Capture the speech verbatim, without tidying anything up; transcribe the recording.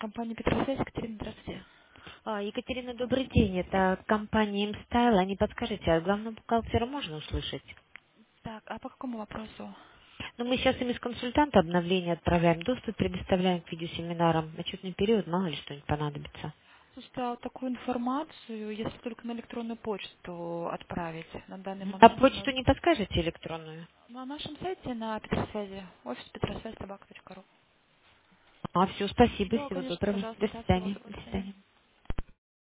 Компания Петросвязь, Екатерина, здравствуйте. А, Екатерина, добрый день. Это компания ImStyle. А не подскажете, а главного бухгалтера можно услышать? Так, а по какому вопросу? Ну, мы сейчас им из консультанта обновление отправляем, доступ предоставляем к видеосеминарам. Отчетный период, мало ли что-нибудь понадобится. Слушайте, а вот такую информацию, если только на электронную почту отправить на данный А момент, у нас почту не подскажете электронную? на нашем сайте на Петросвязи, офис петросвязь собака точка ру. А, все, спасибо, Да, всего конечно, доброго. пожалуйста, До да, всего свидания. доброго, До до свидания. свидания.